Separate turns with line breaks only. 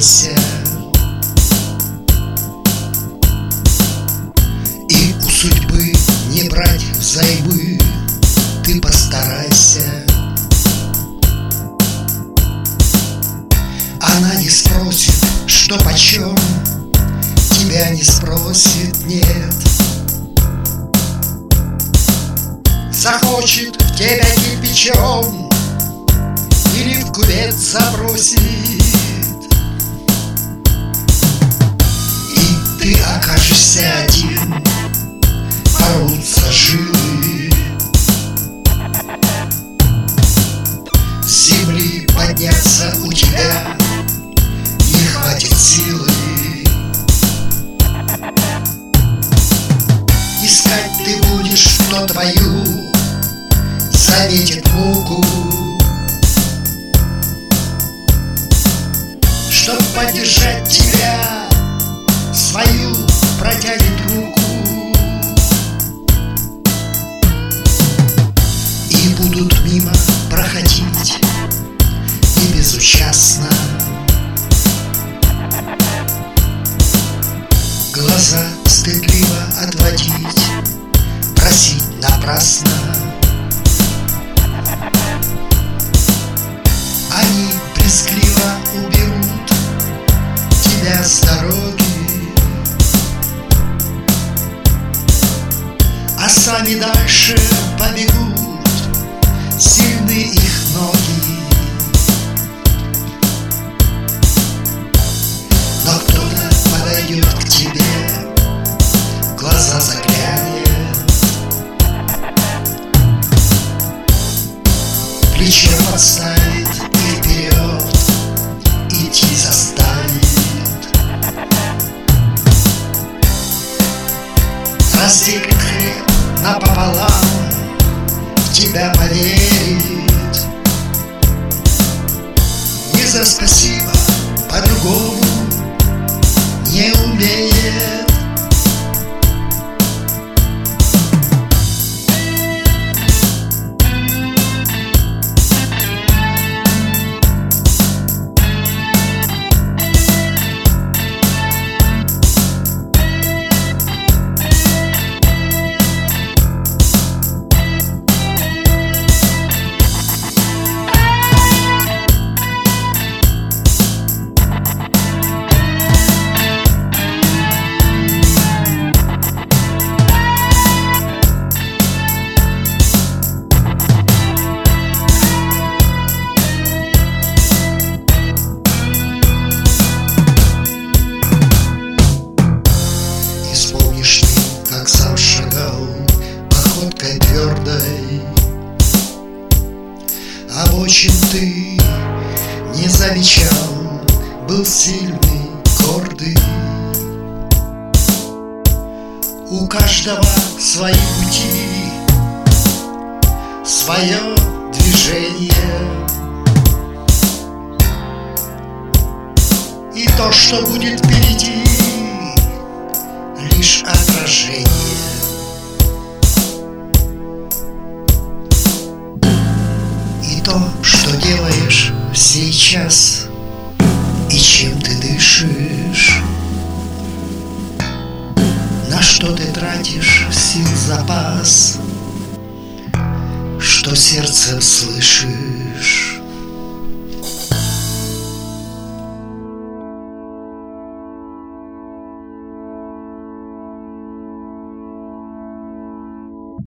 постарайся, и у судьбы не брать взаймы. Ты постарайся. Она не спросит, что почем, тебя не спросит, нет. Захочет в тебя кирпичом или в кювет забросит, и ты окажешься один, порвутся жилы. С земли подняться у тебя не хватит силы. Искать ты будешь, но твою заметит муку. Чтоб поддержать тебя, свою протянет руку. И будут мимо проходить и безучастно, глаза стыдливо отводить, просить напрасно. Они брезгливо уберут тебя с дороги, а сами дальше побегут, сильны их ноги. Но кто-то подойдет к тебе, глаза заглянет, плечо подставит и вперед идти заставит. Разделит хлеб напополам, в тебя поверит. Не за спасибо, по-другому не умеет. Вспомнишь ты, как сам шагал походкой твердой, обочин ты не замечал, был сильный, гордый. У каждого свои пути, свое движение, и то, что будет впереди, лишь отражение. И то, что делаешь сейчас, и чем ты дышишь, на что ты тратишь сил запас, что сердцем слышишь.